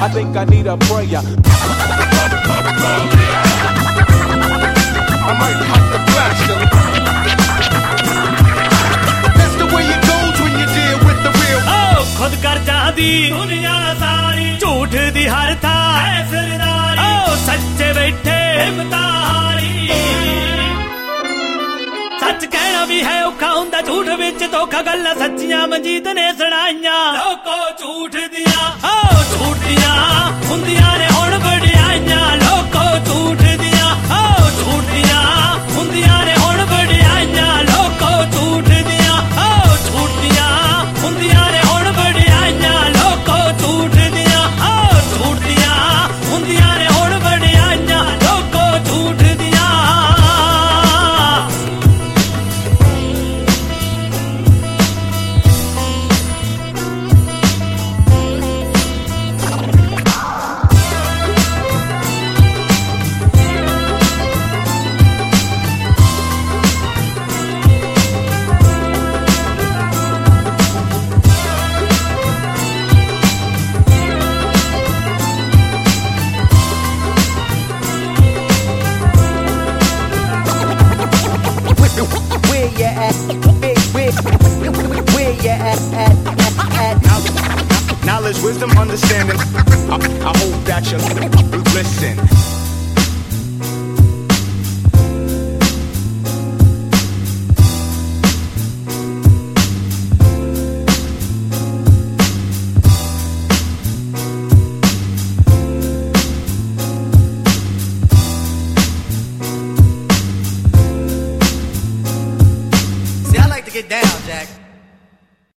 I think I need a prayer. I might have to flash them. That's the way it goes when you deal with the real. Oh, खुद कर जाती दुनिया सारी झूठ दी हर था है सरदारी. Oh, सच्चे बैठे हिम्मतारी. सच कहना भी है औखा हुंदा झूठ विच धोखा गल्लां सच्चियां मंजीत ने सुणाइयां. लोको झूठ दियां oh झूठियां हुंदियां ने हुण बड़ियाइयां. लोको झूठ दियां oh झूठियां हुंदियां ने हुण बड़ियाइयां. लोको झूठ दियां oh झूठियां हुंदियां ने हुण बड़ियाइयां. लोको झूठ दियां oh झूठियां हुंदियां ने हुण बड़ियाइयां. लोको झूठ दियां. Where you at? Knowledge, wisdom, understanding. I hope that you listen. See, I like to get down, Jack.